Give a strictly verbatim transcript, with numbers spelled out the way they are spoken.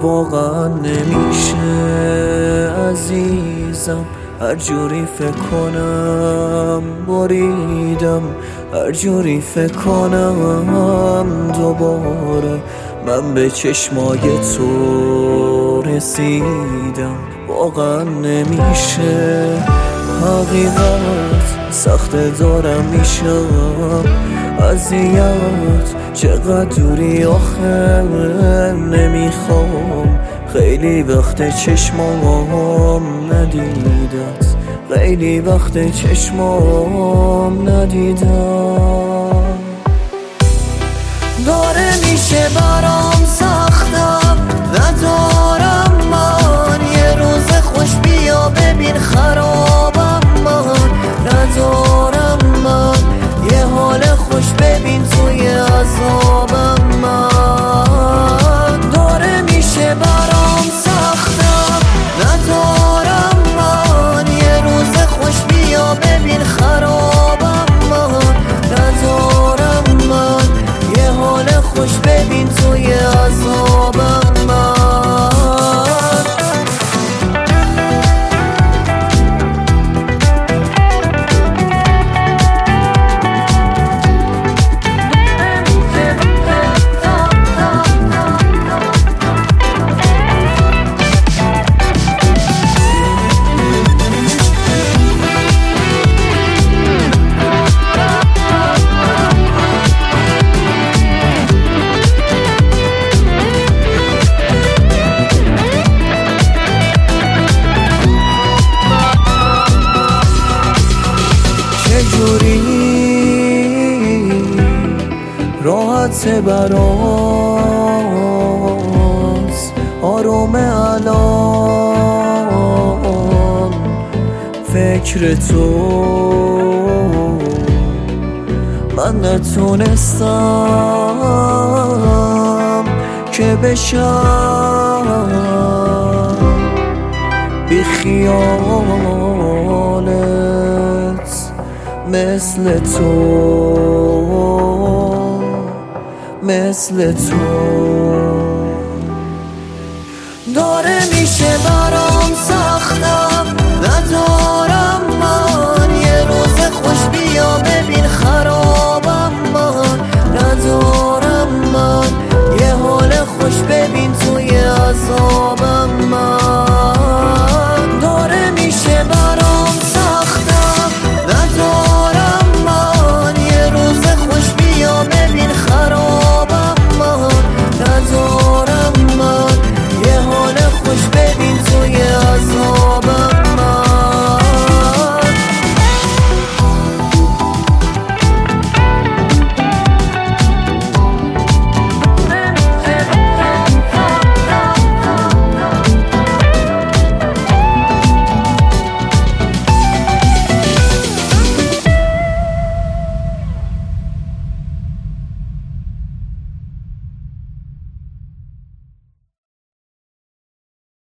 واقعا نمیشه عزیزم، هر جوری فکر کنم بریدم، هر جوری فکر کنم دوباره من به چشمای تو رسیدم. واقعا نمیشه حقیقت، سخت دارم میشم اذیت، چقدر دوری آخه نمیخوام، خیلی وقت چشمام ندیدت، خیلی وقت چشمام ندیدم. داره میشه برام سختم، ندارم من یه روز خوش بیا ببین خرابم، من ندارم من یه حال خوش ببین توی عذابم. من داره میشه برام سختم، ندارم من یه روز خوش بیا ببین خرابم، من ندارم من یه حال خوش ببین توی عذابم. من چجوری راحت براس آروم الان فکر تو، من نتونستم که بشم بی خیالت مثل تو، مثل تو. داره میشه برام